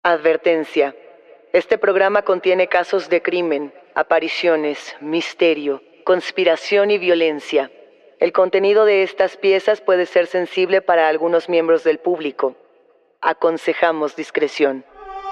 Advertencia. Este programa contiene casos de crimen, apariciones, misterio, conspiración y violencia. El contenido de estas piezas puede ser sensible para algunos miembros del público. Aconsejamos discreción.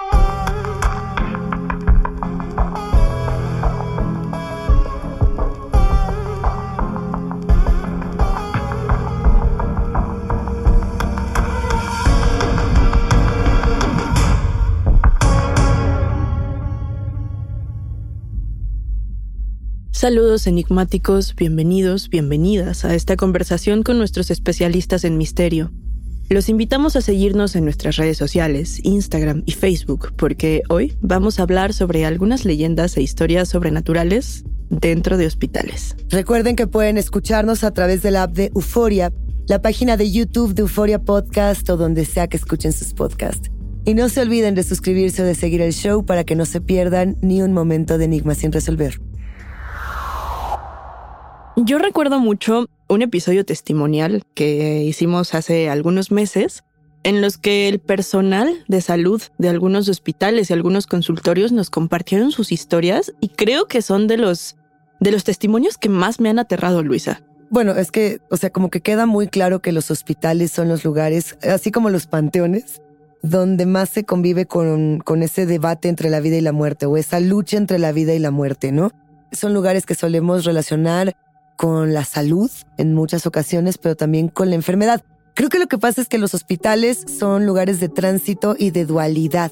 Saludos enigmáticos, bienvenidos, bienvenidas a esta conversación con nuestros especialistas en misterio. Los invitamos a seguirnos en nuestras redes sociales, Instagram y Facebook, porque hoy vamos a hablar sobre algunas leyendas e historias sobrenaturales dentro de hospitales. Recuerden que pueden escucharnos a través de la app de Euforia, la página de YouTube de Euforia Podcast o donde sea que escuchen sus podcasts. Y no se olviden de suscribirse o de seguir el show para que no se pierdan ni un momento de enigma sin resolver. Yo recuerdo mucho un episodio testimonial que hicimos hace algunos meses en los que el personal de salud de algunos hospitales y algunos consultorios nos compartieron sus historias y creo que son de los testimonios que más me han aterrado, Luisa. Bueno, es que, como que queda muy claro que los hospitales son los lugares, así como los panteones, donde más se convive con ese debate entre la vida y la muerte o esa lucha entre la vida y la muerte, ¿no? Son lugares que solemos relacionar con la salud en muchas ocasiones, pero también con la enfermedad. Creo que lo que pasa es que los hospitales son lugares de tránsito y de dualidad.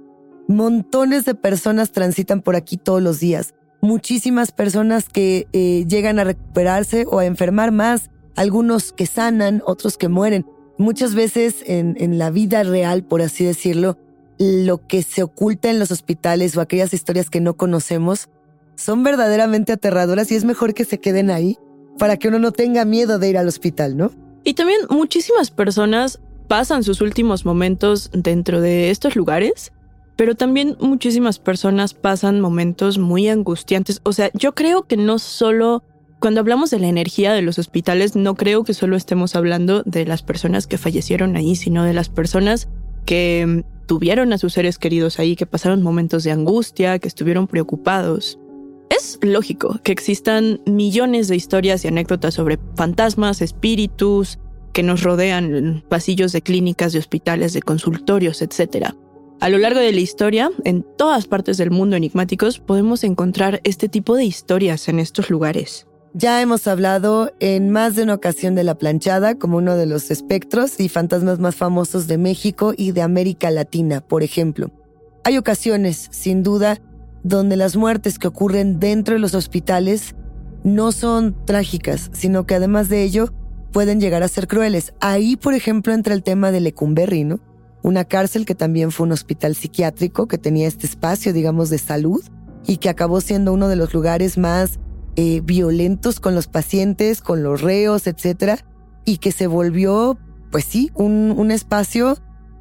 Montones de personas transitan por aquí todos los días. Muchísimas personas que llegan a recuperarse o a enfermar más. Algunos que sanan, otros que mueren. Muchas veces en la vida real, por así decirlo, lo que se oculta en los hospitales o aquellas historias que no conocemos son verdaderamente aterradoras y es mejor que se queden ahí para que uno no tenga miedo de ir al hospital, ¿no? Y también muchísimas personas pasan sus últimos momentos dentro de estos lugares, pero también muchísimas personas pasan momentos muy angustiantes. O sea, yo creo que no solo, cuando hablamos de la energía de los hospitales, no creo que solo estemos hablando de las personas que fallecieron ahí, sino de las personas que tuvieron a sus seres queridos ahí, que pasaron momentos de angustia, que estuvieron preocupados. Es lógico que existan millones de historias y anécdotas sobre fantasmas, espíritus que nos rodean en pasillos de clínicas, de hospitales, de consultorios, etc. A lo largo de la historia, en todas partes del mundo enigmáticos, podemos encontrar este tipo de historias en estos lugares. Ya hemos hablado en más de una ocasión de La Planchada como uno de los espectros y fantasmas más famosos de México y de América Latina, por ejemplo. Hay ocasiones, sin duda, donde las muertes que ocurren dentro de los hospitales no son trágicas, sino que además de ello pueden llegar a ser crueles. Ahí, por ejemplo, entra el tema de Lecumberri, ¿no? Una cárcel que también fue un hospital psiquiátrico que tenía este espacio, digamos, de salud y que acabó siendo uno de los lugares más violentos con los pacientes, con los reos, etcétera, y que se volvió, pues sí, un espacio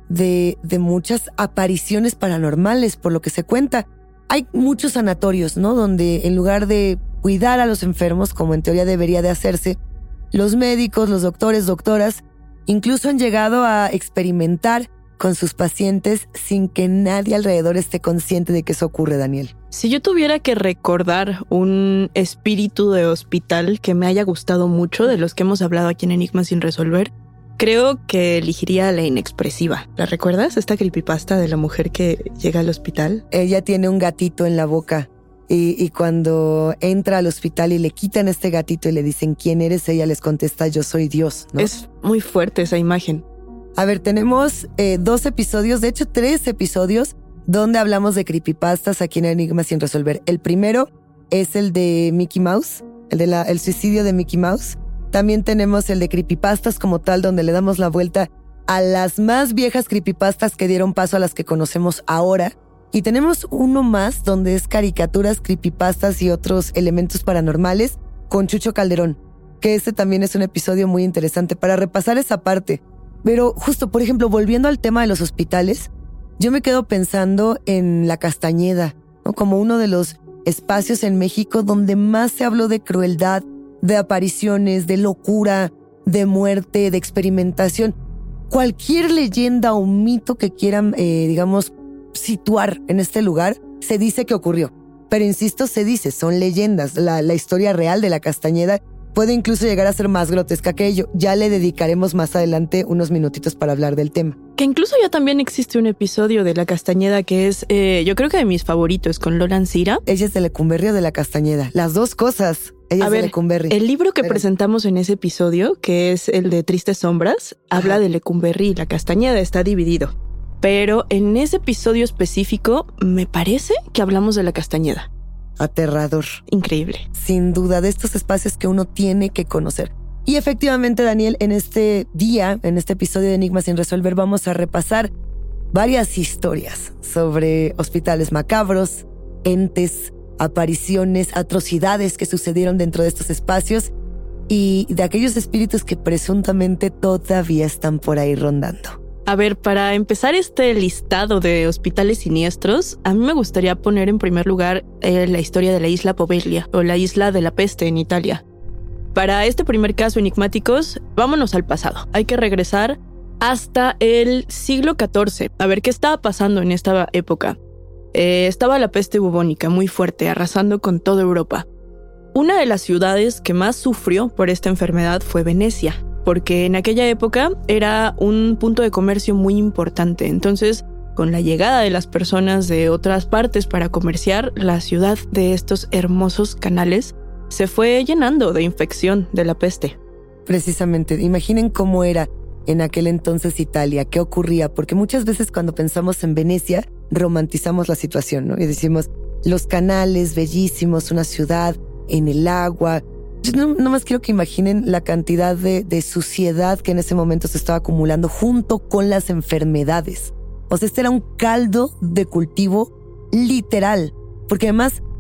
de muchas apariciones paranormales, por lo que se cuenta. Hay muchos sanatorios, ¿no? Donde en lugar de cuidar a los enfermos, como en teoría debería de hacerse, los médicos, los doctores, doctoras, incluso han llegado a experimentar con sus pacientes sin que nadie alrededor esté consciente de que eso ocurre, Daniel. Si yo tuviera que recordar un espíritu de hospital que me haya gustado mucho de los que hemos hablado aquí en Enigma sin resolver, creo que elegiría La Inexpresiva. ¿La recuerdas? Esta creepypasta de la mujer que llega al hospital. Ella tiene un gatito en la boca y cuando entra al hospital y le quitan este gatito y le dicen ¿quién eres? Ella les contesta yo soy Dios, ¿no? Es muy fuerte esa imagen. A ver, tenemos 2 episodios, de hecho 3 episodios donde hablamos de creepypastas aquí en Enigma sin resolver. El primero es el de Mickey Mouse, el suicidio de Mickey Mouse. También tenemos el de creepypastas como tal, donde le damos la vuelta a las más viejas creepypastas que dieron paso a las que conocemos ahora. Y tenemos uno más donde es caricaturas, creepypastas y otros elementos paranormales con Chucho Calderón, que este también es un episodio muy interesante para repasar esa parte. Pero justo, por ejemplo, volviendo al tema de los hospitales, yo me quedo pensando en La Castañeda, ¿no? Como uno de los espacios en México donde más se habló de crueldad, de apariciones, de locura, de muerte, de experimentación. Cualquier leyenda o mito que quieran, situar en este lugar, se dice que ocurrió. Pero insisto, se dice, son leyendas. La historia real de la Castañeda puede incluso llegar a ser más grotesca que ello. Ya le dedicaremos más adelante unos minutitos para hablar del tema. Que incluso ya también existe un episodio de la Castañeda que es, yo creo que de mis favoritos, con Lola Ancira. Ella es de Lecumberri o de la Castañeda. Las dos cosas. Ella es de Lecumberri. El libro que presentamos en ese episodio, que es el de Tristes Sombras, habla de Lecumberri y la Castañeda, está dividido. Pero en ese episodio específico, me parece que hablamos de la Castañeda. Aterrador. Increíble. Sin duda, de estos espacios que uno tiene que conocer. Y efectivamente, Daniel, en este día, en este episodio de Enigmas sin resolver, vamos a repasar varias historias sobre hospitales macabros, entes, apariciones, atrocidades que sucedieron dentro de estos espacios y de aquellos espíritus que presuntamente todavía están por ahí rondando. A ver, para empezar este listado de hospitales siniestros, a mí me gustaría poner en primer lugar la historia de la isla Poveglia o la isla de la peste en Italia. Para este primer caso, enigmáticos, vámonos al pasado. Hay que regresar hasta el siglo XIV. A ver, ¿qué estaba pasando en esta época? Estaba la peste bubónica muy fuerte, arrasando con toda Europa. Una de las ciudades que más sufrió por esta enfermedad fue Venecia, porque en aquella época era un punto de comercio muy importante. Entonces, con la llegada de las personas de otras partes para comerciar, la ciudad de estos hermosos canales se fue llenando de infección de la peste. Precisamente, imaginen cómo era en aquel entonces Italia, qué ocurría, porque muchas veces cuando pensamos en Venecia, romantizamos la situación, ¿no? Y decimos, los canales, bellísimos, una ciudad en el agua. Yo no más quiero que imaginen la cantidad de suciedad que en ese momento se estaba acumulando junto con las enfermedades. O sea, este era un caldo de cultivo literal, porque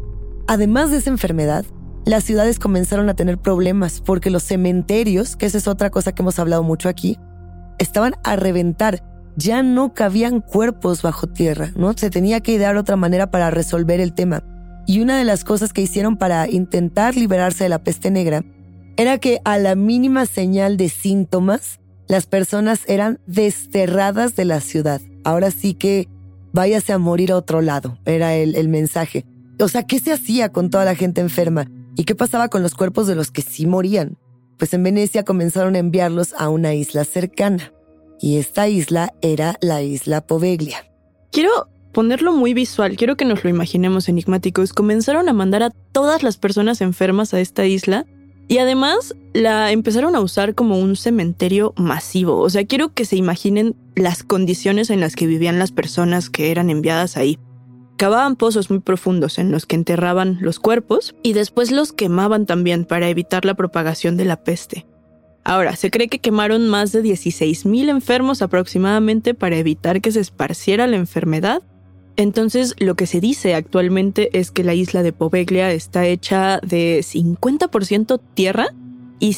además de esa enfermedad, las ciudades comenzaron a tener problemas porque los cementerios, que esa es otra cosa que hemos hablado mucho aquí, estaban a reventar. Ya no cabían cuerpos bajo tierra, ¿no? Se tenía que idear otra manera para resolver el tema. Y una de las cosas que hicieron para intentar liberarse de la peste negra era que a la mínima señal de síntomas, las personas eran desterradas de la ciudad. Ahora sí que váyase a morir a otro lado, era el mensaje. O sea, ¿qué se hacía con toda la gente enferma? ¿Y qué pasaba con los cuerpos de los que sí morían? Pues en Venecia comenzaron a enviarlos a una isla cercana. Y esta isla era la isla Poveglia. Quiero ponerlo muy visual, quiero que nos lo imaginemos, enigmáticos. Comenzaron a mandar a todas las personas enfermas a esta isla y además la empezaron a usar como un cementerio masivo. O sea, quiero que se imaginen las condiciones en las que vivían las personas que eran enviadas ahí. Cavaban pozos muy profundos en los que enterraban los cuerpos y después los quemaban también para evitar la propagación de la peste. Ahora, se cree que quemaron más de 16,000 enfermos aproximadamente para evitar que se esparciera la enfermedad. Entonces, lo que se dice actualmente es que la isla de Poveglia está hecha de 50% tierra y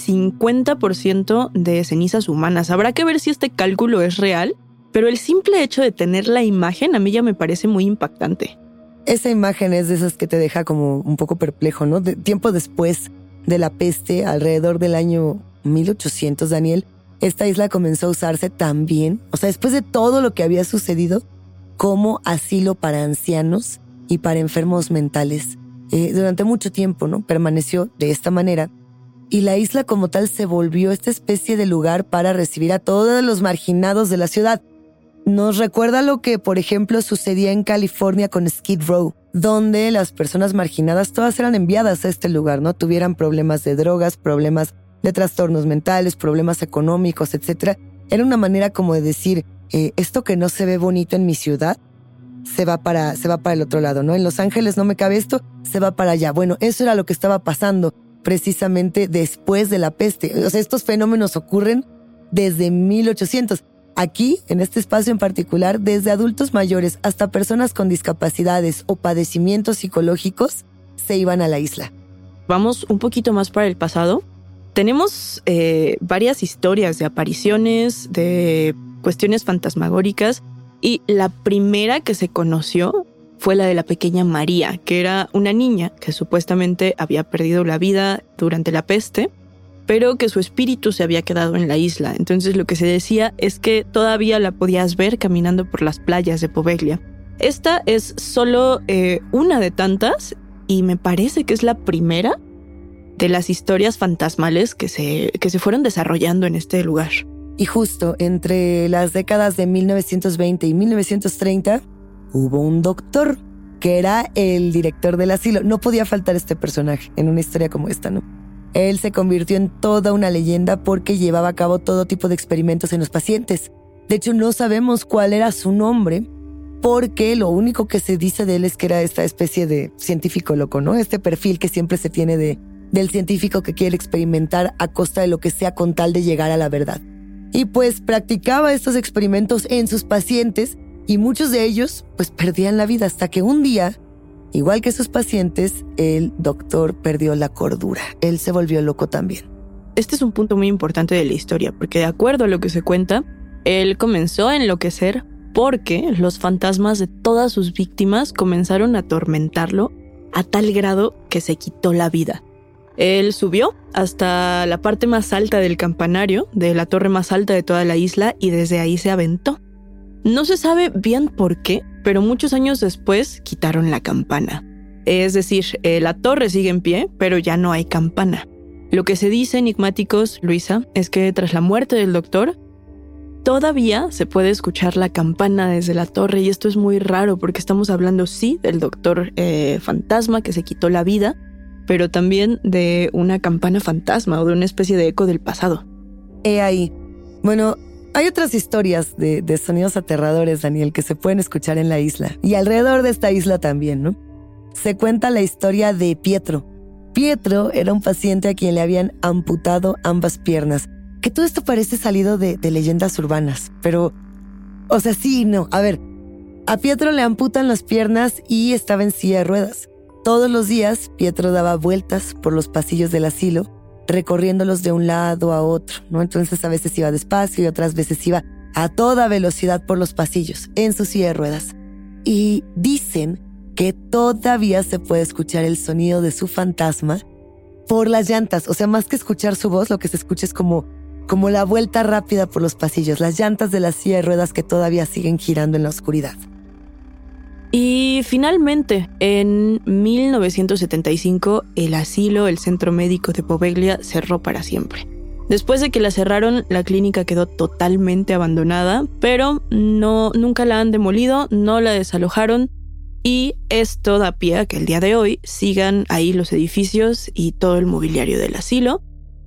50% de cenizas humanas. Habrá que ver si este cálculo es real, pero el simple hecho de tener la imagen a mí ya me parece muy impactante. Esa imagen es de esas que te deja como un poco perplejo, ¿no? Tiempo después de la peste, alrededor del año 1800, Daniel, esta isla comenzó a usarse también, o sea, después de todo lo que había sucedido, como asilo para ancianos y para enfermos mentales. Durante mucho tiempo, ¿no? Permaneció de esta manera. Y la isla como tal se volvió esta especie de lugar para recibir a todos los marginados de la ciudad. Nos recuerda lo que, por ejemplo, sucedía en California con Skid Row, donde las personas marginadas todas eran enviadas a este lugar, ¿no? Tuvieran problemas de drogas, problemas de trastornos mentales, problemas económicos, etc. Era una manera como de decir, esto que no se ve bonito en mi ciudad, se va para el otro lado, ¿no? En Los Ángeles no me cabe esto, se va para allá. Bueno, eso era lo que estaba pasando precisamente después de la peste. O sea, estos fenómenos ocurren desde 1800. Aquí, en este espacio en particular, desde adultos mayores hasta personas con discapacidades o padecimientos psicológicos se iban a la isla. Vamos un poquito más para el pasado. Tenemos varias historias de apariciones, de cuestiones fantasmagóricas, y la primera que se conoció fue la de la pequeña María, que era una niña que supuestamente había perdido la vida durante la peste, pero que su espíritu se había quedado en la isla. Entonces lo que se decía es que todavía la podías ver caminando por las playas de Poveglia. Esta es solo una de tantas y me parece que es la primera de las historias fantasmales que se fueron desarrollando en este lugar. Y justo entre las décadas de 1920 y 1930 hubo un doctor que era el director del asilo. No podía faltar este personaje en una historia como esta, ¿no? Él se convirtió en toda una leyenda porque llevaba a cabo todo tipo de experimentos en los pacientes. De hecho, no sabemos cuál era su nombre porque lo único que se dice de él es que era esta especie de científico loco, ¿no? Este perfil que siempre se tiene del científico que quiere experimentar a costa de lo que sea con tal de llegar a la verdad. Y pues practicaba estos experimentos en sus pacientes y muchos de ellos pues perdían la vida hasta que un día, igual que sus pacientes, el doctor perdió la cordura. Él se volvió loco también. Este es un punto muy importante de la historia porque de acuerdo a lo que se cuenta, él comenzó a enloquecer porque los fantasmas de todas sus víctimas comenzaron a atormentarlo a tal grado que se quitó la vida. Él subió hasta la parte más alta del campanario, de la torre más alta de toda la isla, y desde ahí se aventó. No se sabe bien por qué, pero muchos años después quitaron la campana. Es decir, la torre sigue en pie, pero ya no hay campana. Lo que se dice, enigmáticos, Luisa, es que tras la muerte del doctor, todavía se puede escuchar la campana desde la torre, y esto es muy raro porque estamos hablando, sí, del doctor fantasma que se quitó la vida, pero también de una campana fantasma o de una especie de eco del pasado. Ahí. Bueno, hay otras historias de sonidos aterradores, Daniel, que se pueden escuchar en la isla. Y alrededor de esta isla también, ¿no? Se cuenta la historia de Pietro. Pietro era un paciente a quien le habían amputado ambas piernas. Que todo esto parece salido de leyendas urbanas. Pero, o sea, sí, no. A ver, a Pietro le amputan las piernas y estaba en silla de ruedas. Todos los días, Pietro daba vueltas por los pasillos del asilo, recorriéndolos de un lado a otro, ¿no? Entonces a veces iba despacio y otras veces iba a toda velocidad por los pasillos, en su silla de ruedas. Y dicen que todavía se puede escuchar el sonido de su fantasma por las llantas. O sea, más que escuchar su voz, lo que se escucha es como la vuelta rápida por los pasillos, las llantas de la silla de ruedas que todavía siguen girando en la oscuridad. Y finalmente, en 1975, el asilo, el centro médico de Poveglia, cerró para siempre. Después de que la cerraron, la clínica quedó totalmente abandonada, pero nunca la han demolido, no la desalojaron, y esto da pie a que el día de hoy sigan ahí los edificios y todo el mobiliario del asilo.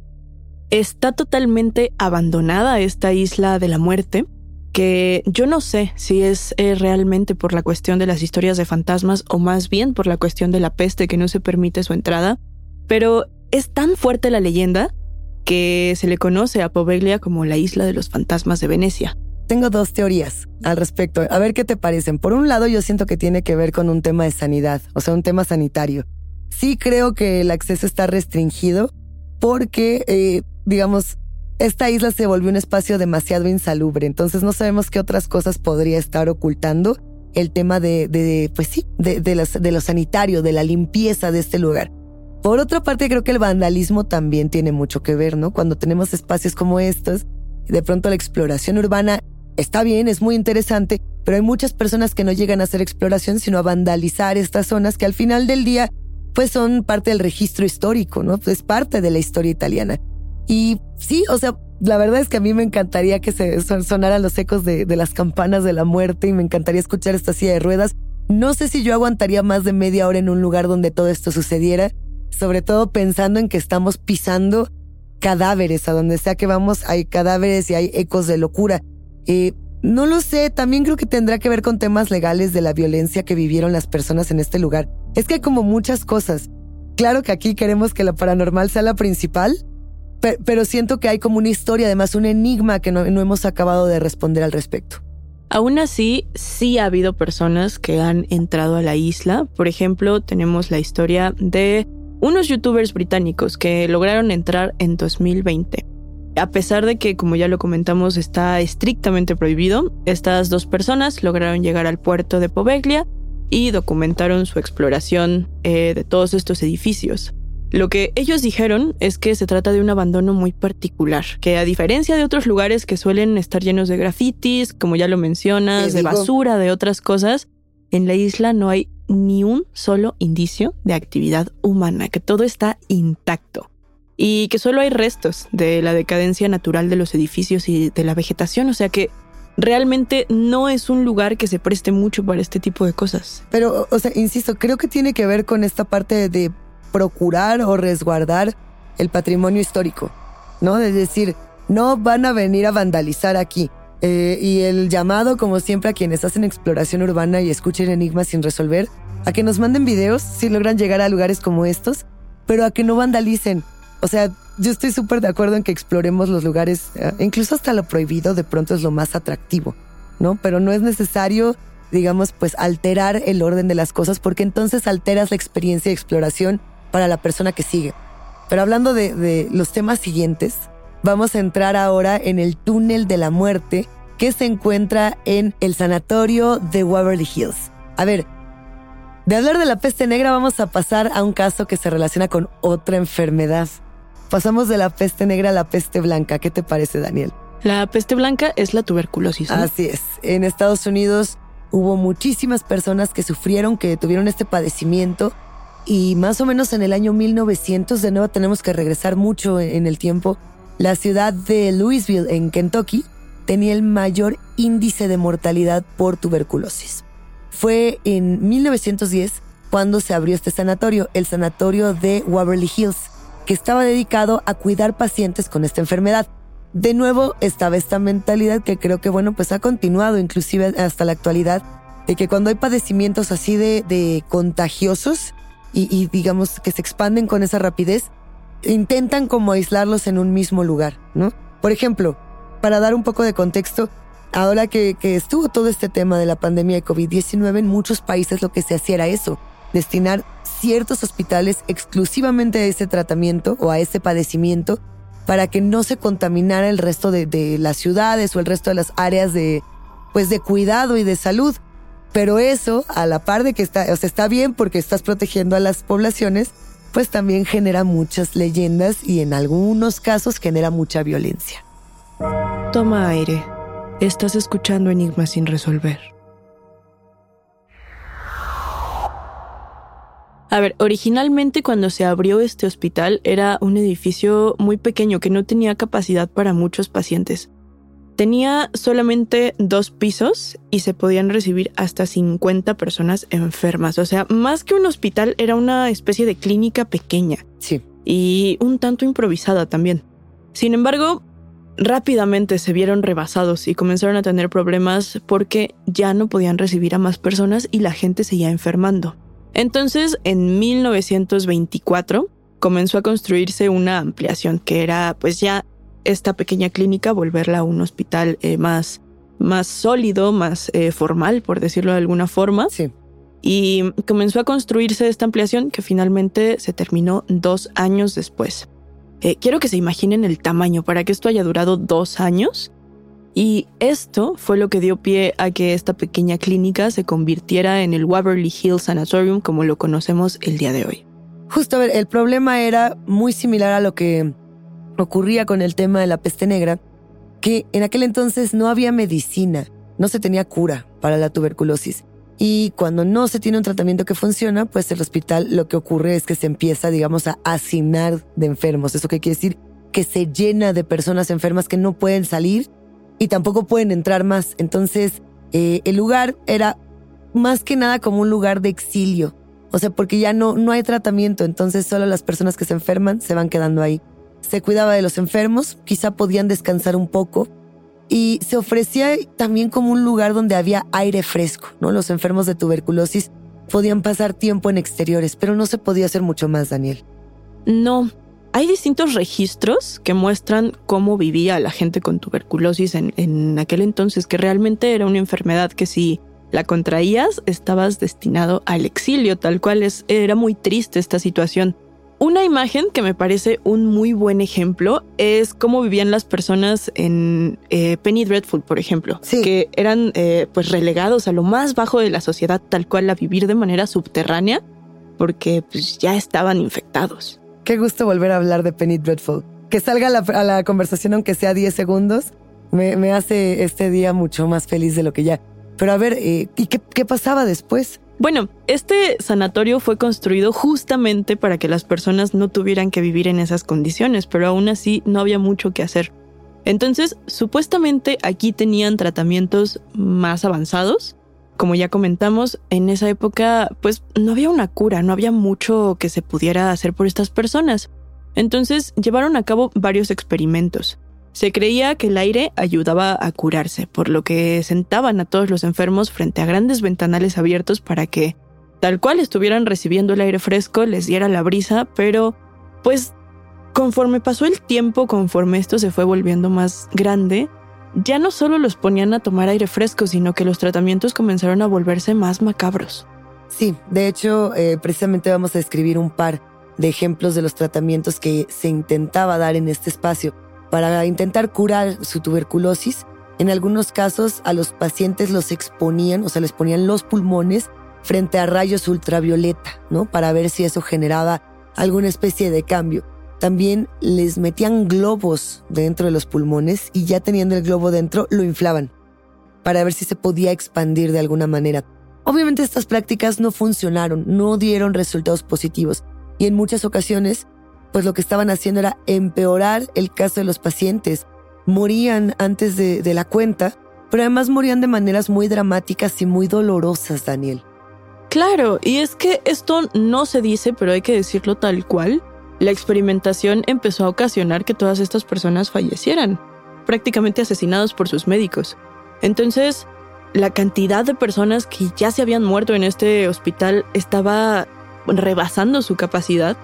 Está totalmente abandonada esta isla de la muerte, que yo no sé si es realmente por la cuestión de las historias de fantasmas o más bien por la cuestión de la peste que no se permite su entrada, pero es tan fuerte la leyenda que se le conoce a Poveglia como la isla de los fantasmas de Venecia. Tengo dos teorías al respecto, a ver qué te parecen. Por un lado, yo siento que tiene que ver con un tema de sanidad, o sea, un tema sanitario. Sí creo que el acceso está restringido porque, esta isla se volvió un espacio demasiado insalubre, entonces no sabemos qué otras cosas podría estar ocultando el tema de lo sanitario, de la limpieza de este lugar. Por otra parte, creo que el vandalismo también tiene mucho que ver, ¿no? Cuando tenemos espacios como estos, de pronto la exploración urbana está bien, es muy interesante, pero hay muchas personas que no llegan a hacer exploración, sino a vandalizar estas zonas que al final del día, pues son parte del registro histórico, ¿no? Es parte de la historia italiana. Y sí, o sea, la verdad es que a mí me encantaría que se sonaran los ecos de las campanas de la muerte y me encantaría escuchar esta silla de ruedas. No sé si yo aguantaría más de media hora en un lugar donde todo esto sucediera, sobre todo pensando en que estamos pisando cadáveres. A donde sea que vamos hay cadáveres y hay ecos de locura. No lo sé, también creo que tendrá que ver con temas legales de la violencia que vivieron las personas en este lugar. Es que hay como muchas cosas. Claro que aquí queremos que la paranormal sea la principal, pero siento que hay como una historia, además un enigma que no hemos acabado de responder al respecto. Aún así, sí ha habido personas que han entrado a la isla. Por ejemplo, tenemos la historia de unos youtubers británicos que lograron entrar en 2020. A pesar de que, como ya lo comentamos, está estrictamente prohibido, estas dos personas lograron llegar al puerto de Poveglia y documentaron su exploración de todos estos edificios. Lo que ellos dijeron es que se trata de un abandono muy particular, que a diferencia de otros lugares que suelen estar llenos de grafitis, como ya lo mencionas, de basura, de otras cosas, en la isla no hay ni un solo indicio de actividad humana, que todo está intacto y que solo hay restos de la decadencia natural de los edificios y de la vegetación, o sea que realmente no es un lugar que se preste mucho para este tipo de cosas. Pero, o sea, insisto, creo que tiene que ver con esta parte de procurar o resguardar el patrimonio histórico, ¿no? Es decir, no van a venir a vandalizar aquí. Y el llamado, como siempre, a quienes hacen exploración urbana y escuchen enigmas sin resolver, a que nos manden videos si logran llegar a lugares como estos, pero a que no vandalicen. O sea, yo estoy súper de acuerdo en que exploremos los lugares, incluso hasta lo prohibido de pronto es lo más atractivo, ¿no? Pero no es necesario, digamos, pues alterar el orden de las cosas, porque entonces alteras la experiencia de exploración para la persona que sigue. Pero hablando de los temas siguientes, vamos a entrar ahora en el túnel de la muerte que se encuentra en el sanatorio de Waverly Hills. A ver, de hablar de la peste negra vamos a pasar a un caso que se relaciona con otra enfermedad. Pasamos de la peste negra a la peste blanca. ¿Qué te parece, Daniel? La peste blanca es la tuberculosis, ¿no? Así es. En Estados Unidos hubo muchísimas personas que sufrieron, que tuvieron este padecimiento. Y más o menos en el año 1900, de nuevo tenemos que regresar mucho en el tiempo, la ciudad de Louisville, en Kentucky, tenía el mayor índice de mortalidad por tuberculosis. Fue en 1910 cuando se abrió este sanatorio, el sanatorio de Waverly Hills, que estaba dedicado a cuidar pacientes con esta enfermedad. De nuevo estaba esta mentalidad que creo que, bueno, pues ha continuado inclusive hasta la actualidad, de que cuando hay padecimientos así de contagiosos y digamos que se expanden con esa rapidez, intentan como aislarlos en un mismo lugar, ¿no? Por ejemplo, para dar un poco de contexto, ahora que estuvo todo este tema de la pandemia de COVID-19, en muchos países lo que se hacía era eso, destinar ciertos hospitales exclusivamente a ese tratamiento o a ese padecimiento para que no se contaminara el resto de las ciudades o el resto de las áreas de cuidado y de salud. Pero eso, a la par de que está bien porque estás protegiendo a las poblaciones, pues también genera muchas leyendas y en algunos casos genera mucha violencia. Toma aire. Estás escuchando Enigmas sin resolver. A ver, originalmente cuando se abrió este hospital era un edificio muy pequeño que no tenía capacidad para muchos pacientes. Tenía solamente 2 pisos y se podían recibir hasta 50 personas enfermas. O sea, más que un hospital, era una especie de clínica pequeña. Sí. Y un tanto improvisada también. Sin embargo, rápidamente se vieron rebasados y comenzaron a tener problemas porque ya no podían recibir a más personas y la gente seguía enfermando. Entonces, en 1924, comenzó a construirse una ampliación que era, pues ya, esta pequeña clínica, volverla a un hospital más sólido, más formal, por decirlo de alguna forma. Sí. Y comenzó a construirse esta ampliación que finalmente se terminó 2 años después. Quiero que se imaginen el tamaño para que esto haya durado 2 años. Y esto fue lo que dio pie a que esta pequeña clínica se convirtiera en el Waverly Hills Sanatorium como lo conocemos el día de hoy. Justo, a ver, el problema era muy similar a lo que ocurría con el tema de la peste negra, que en aquel entonces no había medicina, no se tenía cura para la tuberculosis. Y cuando no se tiene un tratamiento que funciona, pues el hospital lo que ocurre es que se empieza, digamos, a hacinar de enfermos. ¿Eso qué quiere decir? Que se llena de personas enfermas que no pueden salir y tampoco pueden entrar más. Entonces, el lugar era más que nada como un lugar de exilio. O sea, porque ya no hay tratamiento, entonces solo las personas que se enferman se van quedando ahí. Se cuidaba de los enfermos, quizá podían descansar un poco y se ofrecía también como un lugar donde había aire fresco, ¿no? Los enfermos de tuberculosis podían pasar tiempo en exteriores, pero no se podía hacer mucho más, Daniel. No, hay distintos registros que muestran cómo vivía la gente con tuberculosis en aquel entonces, que realmente era una enfermedad que si la contraías estabas destinado al exilio, tal cual era muy triste esta situación. Una imagen que me parece un muy buen ejemplo es cómo vivían las personas en Penny Dreadful, por ejemplo, sí, que eran pues relegados a lo más bajo de la sociedad, tal cual a vivir de manera subterránea, porque pues ya estaban infectados. Qué gusto volver a hablar de Penny Dreadful. Que salga a la conversación aunque sea 10 segundos, me hace este día mucho más feliz de lo que ya. Pero a ver, ¿y qué pasaba después? Bueno, este sanatorio fue construido justamente para que las personas no tuvieran que vivir en esas condiciones, pero aún así no había mucho que hacer. Entonces, supuestamente aquí tenían tratamientos más avanzados. Como ya comentamos, en esa época pues no había una cura, no había mucho que se pudiera hacer por estas personas. Entonces llevaron a cabo varios experimentos. Se creía que el aire ayudaba a curarse, por lo que sentaban a todos los enfermos frente a grandes ventanales abiertos para que, tal cual estuvieran recibiendo el aire fresco, les diera la brisa, pero pues conforme pasó el tiempo, conforme esto se fue volviendo más grande, ya no solo los ponían a tomar aire fresco, sino que los tratamientos comenzaron a volverse más macabros. Sí, de hecho, precisamente vamos a describir un par de ejemplos de los tratamientos que se intentaba dar en este espacio para intentar curar su tuberculosis. En algunos casos a los pacientes los exponían, o sea, les ponían los pulmones frente a rayos ultravioleta, ¿no? Para ver si eso generaba alguna especie de cambio. También les metían globos dentro de los pulmones y ya teniendo el globo dentro lo inflaban para ver si se podía expandir de alguna manera. Obviamente estas prácticas no funcionaron, no dieron resultados positivos y en muchas ocasiones pues lo que estaban haciendo era empeorar el caso de los pacientes. Morían antes de la cuenta, pero además morían de maneras muy dramáticas y muy dolorosas, Daniel. Claro, y es que esto no se dice, pero hay que decirlo tal cual. La experimentación empezó a ocasionar que todas estas personas fallecieran, prácticamente asesinados por sus médicos. Entonces, la cantidad de personas que ya se habían muerto en este hospital estaba rebasando su capacidad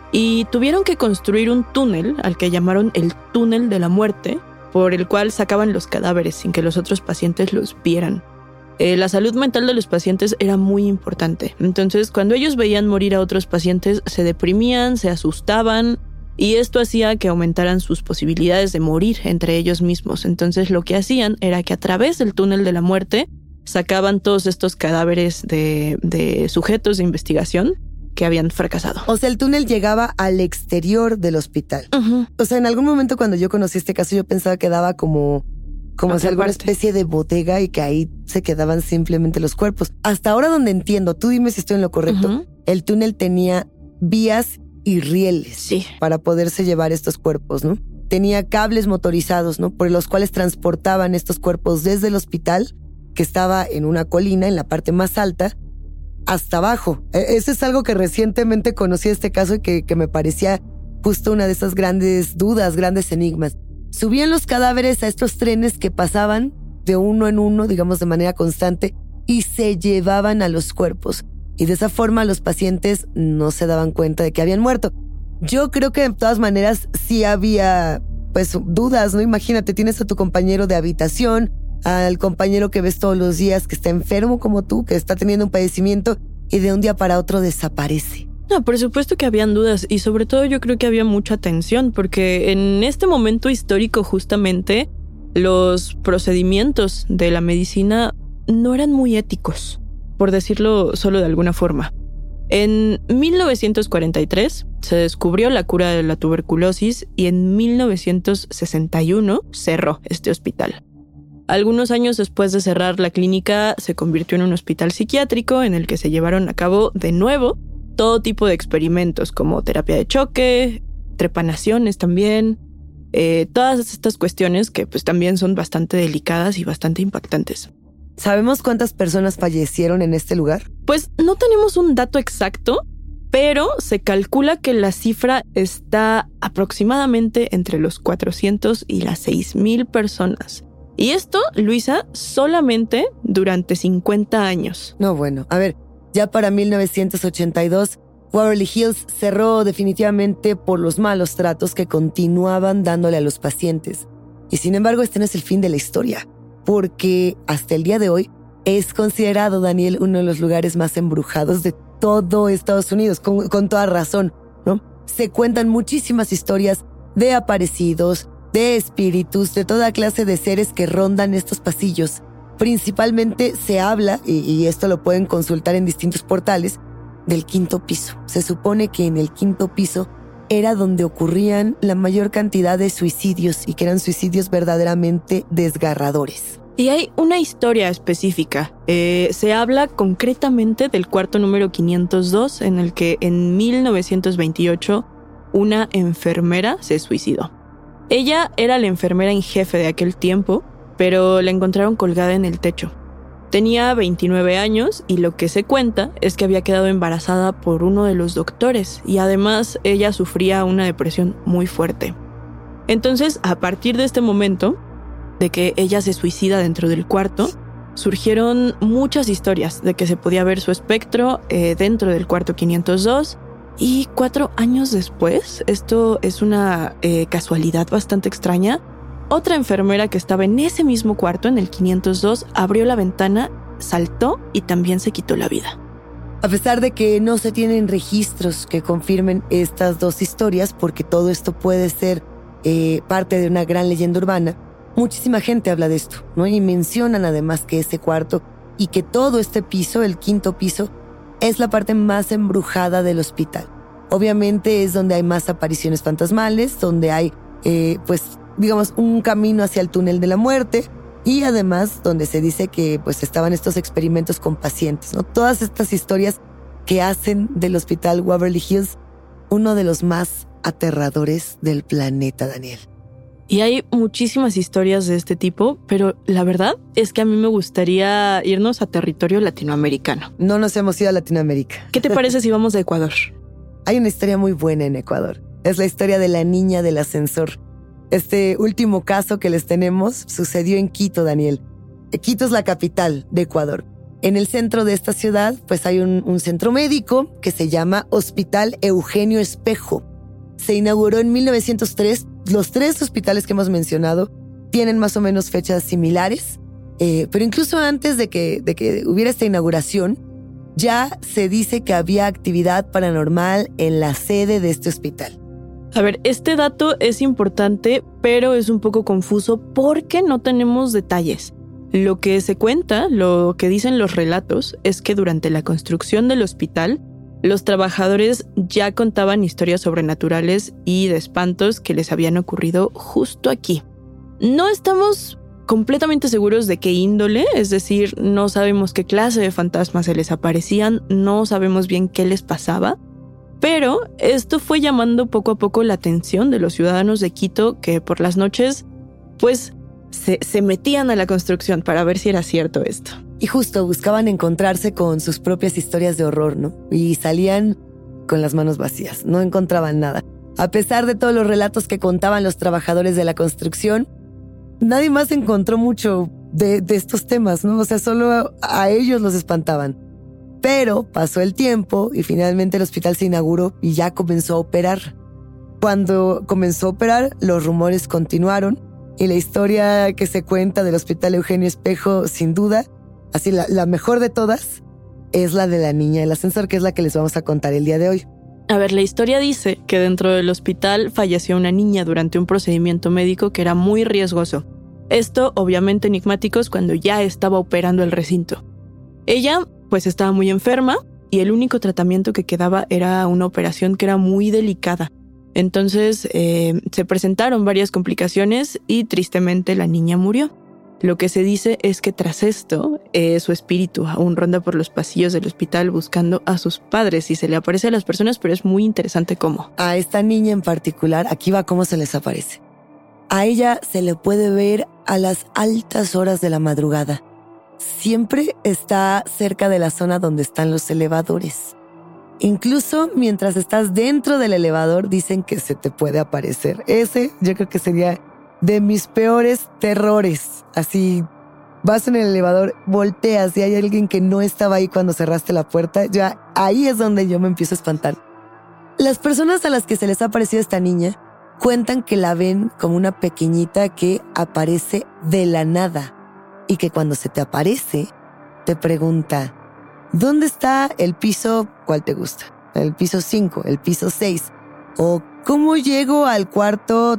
y tuvieron que construir un túnel al que llamaron el túnel de la muerte, por el cual sacaban los cadáveres sin que los otros pacientes los vieran. La salud mental de los pacientes era muy importante. Entonces, cuando ellos veían morir a otros pacientes, se deprimían, se asustaban, y esto hacía que aumentaran sus posibilidades de morir entre ellos mismos. Entonces, lo que hacían era que a través del túnel de la muerte sacaban todos estos cadáveres de sujetos de investigación que habían fracasado. O sea, el túnel llegaba al exterior del hospital. Uh-huh. O sea, en algún momento cuando yo conocí este caso, yo pensaba que daba como si alguna especie de bodega y que ahí se quedaban simplemente los cuerpos. Hasta ahora donde entiendo, tú dime si estoy en lo correcto, uh-huh, el túnel tenía vías y rieles, sí, para poderse llevar estos cuerpos, ¿no? Tenía cables motorizados, ¿no? Por los cuales transportaban estos cuerpos desde el hospital, que estaba en una colina, en la parte más alta, hasta abajo. Eso es algo que recientemente conocí este caso y que me parecía justo una de esas grandes dudas, grandes enigmas. Subían los cadáveres a estos trenes que pasaban de uno en uno, digamos de manera constante, y se llevaban a los cuerpos. Y de esa forma los pacientes no se daban cuenta de que habían muerto. Yo creo que de todas maneras sí había pues dudas, ¿no? Imagínate, tienes a tu compañero de habitación, al compañero que ves todos los días, que está enfermo como tú, que está teniendo un padecimiento y de un día para otro desaparece. No, por supuesto que habían dudas y sobre todo yo creo que había mucha tensión porque en este momento histórico justamente los procedimientos de la medicina no eran muy éticos, por decirlo solo de alguna forma. En 1943 se descubrió la cura de la tuberculosis y en 1961 cerró este hospital. Algunos años después de cerrar la clínica, se convirtió en un hospital psiquiátrico en el que se llevaron a cabo de nuevo todo tipo de experimentos como terapia de choque, trepanaciones también, todas estas cuestiones que pues también son bastante delicadas y bastante impactantes. ¿Sabemos cuántas personas fallecieron en este lugar? Pues no tenemos un dato exacto, pero se calcula que la cifra está aproximadamente entre los 400 y las 6,000 personas. Y esto, Luisa, solamente durante 50 años. No, bueno, a ver, ya para 1982, Waverly Hills cerró definitivamente por los malos tratos que continuaban dándole a los pacientes. Y sin embargo, este no es el fin de la historia, porque hasta el día de hoy es considerado, Daniel, uno de los lugares más embrujados de todo Estados Unidos, con toda razón, ¿no? Se cuentan muchísimas historias de aparecidos, de espíritus, de toda clase de seres que rondan estos pasillos. Principalmente se habla, y esto lo pueden consultar en distintos portales, del quinto piso. Se supone que en el quinto piso era donde ocurrían la mayor cantidad de suicidios y que eran suicidios verdaderamente desgarradores. Y hay una historia específica. Se habla concretamente del cuarto número 502, en el que en 1928 una enfermera se suicidó. Ella era la enfermera en jefe de aquel tiempo, pero la encontraron colgada en el techo. Tenía 29 años y lo que se cuenta es que había quedado embarazada por uno de los doctores y además ella sufría una depresión muy fuerte. Entonces, a partir de este momento, de que ella se suicida dentro del cuarto, surgieron muchas historias de que se podía ver su espectro dentro del cuarto 502 y 4 años después, esto es una casualidad bastante extraña, otra enfermera que estaba en ese mismo cuarto, en el 502, abrió la ventana, saltó y también se quitó la vida. A pesar de que no se tienen registros que confirmen estas dos historias, porque todo esto puede ser parte de una gran leyenda urbana, muchísima gente habla de esto, ¿no? Y mencionan además que ese cuarto y que todo este piso, el 5º piso, es la parte más embrujada del hospital. Obviamente es donde hay más apariciones fantasmales, donde hay, digamos, un camino hacia el túnel de la muerte y además donde se dice que pues estaban estos experimentos con pacientes, ¿no? Todas estas historias que hacen del hospital Waverly Hills uno de los más aterradores del planeta, Daniel. Y hay muchísimas historias de este tipo, pero la verdad es que a mí me gustaría irnos a territorio latinoamericano. No nos hemos ido a Latinoamérica. ¿Qué te parece si vamos a Ecuador? Hay una historia muy buena en Ecuador. Es la historia de la niña del ascensor. Este último caso que les tenemos sucedió en Quito, Daniel. Quito es la capital de Ecuador. En el centro de esta ciudad, pues hay un centro médico que se llama Hospital Eugenio Espejo. Se inauguró en 1903. Los 3 hospitales que hemos mencionado tienen más o menos fechas similares, pero incluso antes de que hubiera esta inauguración, ya se dice que había actividad paranormal en la sede de este hospital. A ver, este dato es importante, pero es un poco confuso porque no tenemos detalles. Lo que se cuenta, lo que dicen los relatos, es que durante la construcción del hospital, los trabajadores ya contaban historias sobrenaturales y de espantos que les habían ocurrido justo aquí. No estamos completamente seguros de qué índole, es decir, no sabemos qué clase de fantasmas se les aparecían, no sabemos bien qué les pasaba, pero esto fue llamando poco a poco la atención de los ciudadanos de Quito que por las noches, pues, se metían a la construcción para ver si era cierto esto. Y justo buscaban encontrarse con sus propias historias de horror, ¿no? Y salían con las manos vacías, no encontraban nada. A pesar de todos los relatos que contaban los trabajadores de la construcción, nadie más encontró mucho de estos temas, ¿no? O sea, solo a ellos los espantaban. Pero pasó el tiempo y finalmente el hospital se inauguró y ya comenzó a operar. Cuando comenzó a operar, los rumores continuaron y la historia que se cuenta del Hospital Eugenio Espejo, sin duda, así la mejor de todas, es la de la niña del ascensor, que es la que les vamos a contar el día de hoy. A ver, la historia dice que dentro del hospital falleció una niña durante un procedimiento médico que era muy riesgoso. Esto, obviamente, enigmáticos cuando ya estaba operando el recinto. Ella, pues, estaba muy enferma y el único tratamiento que quedaba era una operación que era muy delicada. Entonces, se presentaron varias complicaciones y tristemente la niña murió. Lo que se dice es que tras esto, su espíritu aún ronda por los pasillos del hospital buscando a sus padres y se le aparece a las personas, pero es muy interesante cómo. A esta niña en particular, aquí va cómo se les aparece. A ella se le puede ver a las altas horas de la madrugada. Siempre está cerca de la zona donde están los elevadores. Incluso mientras estás dentro del elevador, dicen que se te puede aparecer. Ese yo creo que sería de mis peores terrores. Así, vas en el elevador, volteas y hay alguien que no estaba ahí cuando cerraste la puerta. Ya ahí es donde yo me empiezo a espantar. Las personas a las que se les ha aparecido esta niña cuentan que la ven como una pequeñita que aparece de la nada y que cuando se te aparece te pregunta: ¿dónde está el piso? ¿Cuál te gusta? ¿El piso 5? ¿El piso 6? ¿O cómo llego al cuarto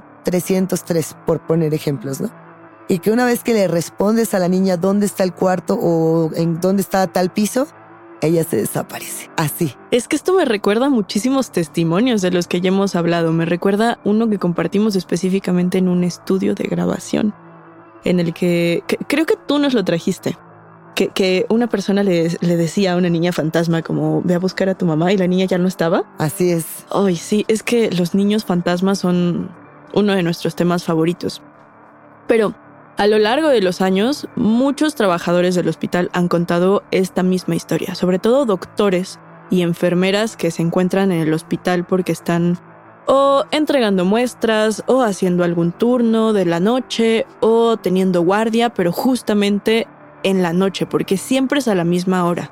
303? Por poner ejemplos, ¿no? Y que una vez que le respondes a la niña dónde está el cuarto o en dónde está tal piso, ella se desaparece. Así. Es que esto me recuerda a muchísimos testimonios de los que ya hemos hablado. Me recuerda uno que compartimos específicamente en un estudio de grabación. en el que creo que tú nos lo trajiste. Que una persona le decía a una niña fantasma como, ve a buscar a tu mamá, y la niña ya no estaba. Así es. Ay, sí, es que los niños fantasmas son uno de nuestros temas favoritos. Pero a lo largo de los años, muchos trabajadores del hospital han contado esta misma historia, sobre todo doctores y enfermeras que se encuentran en el hospital porque están o entregando muestras, o haciendo algún turno de la noche, o teniendo guardia, pero justamente en la noche, porque siempre es a la misma hora.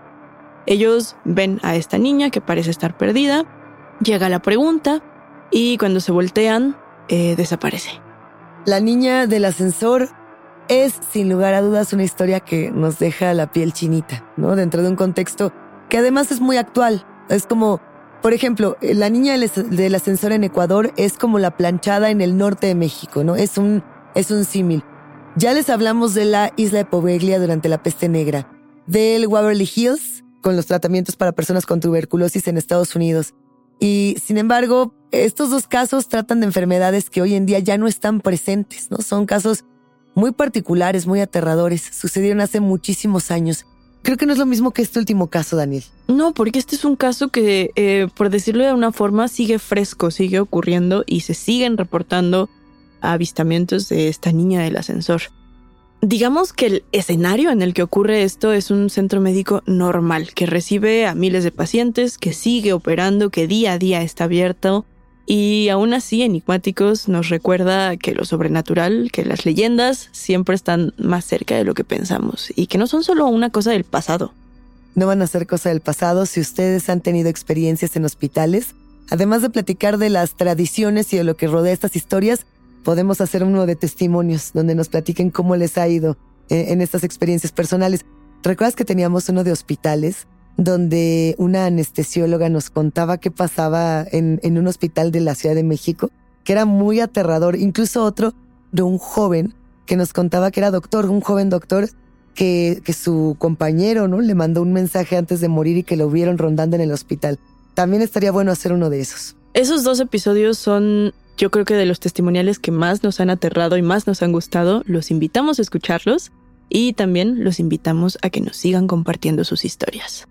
Ellos ven a esta niña que parece estar perdida, llega la pregunta, y cuando se voltean, desaparece. La niña del ascensor es, sin lugar a dudas, una historia que nos deja la piel chinita, ¿no? Dentro de un contexto que además es muy actual. Es como, por ejemplo, la niña del ascensor en Ecuador es como la planchada en el norte de México, ¿no? Es un símil. Ya les hablamos de la isla de Poveglia durante la peste negra, del Waverly Hills con los tratamientos para personas con tuberculosis en Estados Unidos. Y, sin embargo, estos dos casos tratan de enfermedades que hoy en día ya no están presentes, ¿no? Son casos muy particulares, muy aterradores. Sucedieron hace muchísimos años. Creo que no es lo mismo que este último caso, Daniel. No, porque este es un caso que, por decirlo de una forma, sigue fresco, sigue ocurriendo y se siguen reportando avistamientos de esta niña del ascensor. Digamos que el escenario en el que ocurre esto es un centro médico normal, que recibe a miles de pacientes, que sigue operando, que día a día está abierto, y aún así Enigmáticos nos recuerda que lo sobrenatural, que las leyendas siempre están más cerca de lo que pensamos, y que no son solo una cosa del pasado. No van a ser cosa del pasado si ustedes han tenido experiencias en hospitales. Además de platicar de las tradiciones y de lo que rodea estas historias, podemos hacer uno de testimonios donde nos platiquen cómo les ha ido en estas experiencias personales. ¿Recuerdas que teníamos uno de hospitales donde una anestesióloga nos contaba qué pasaba en un hospital de la Ciudad de México? Que era muy aterrador. Incluso otro de un joven que nos contaba que era doctor, un joven doctor que su compañero, ¿no?, le mandó un mensaje antes de morir y que lo vieron rondando en el hospital. También estaría bueno hacer uno de esos. Esos 2 episodios son, yo creo que de los testimoniales que más nos han aterrado y más nos han gustado. Los invitamos a escucharlos y también los invitamos a que nos sigan compartiendo sus historias.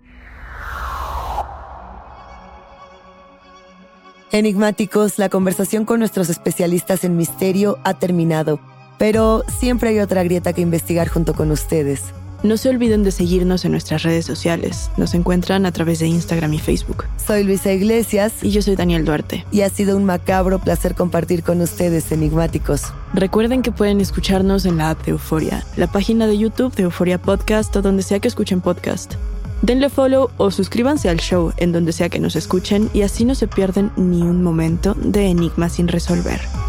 Enigmáticos, la conversación con nuestros especialistas en misterio ha terminado, pero siempre hay otra grieta que investigar junto con ustedes. No se olviden de seguirnos en nuestras redes sociales. Nos encuentran a través de Instagram y Facebook. Soy Luisa Iglesias. Y yo soy Daniel Duarte. Y ha sido un macabro placer compartir con ustedes, enigmáticos. Recuerden que pueden escucharnos en la app de Euforia, la página de YouTube de Euforia Podcast o donde sea que escuchen podcast. Denle follow o suscríbanse al show en donde sea que nos escuchen y así no se pierden ni un momento de enigmas sin resolver.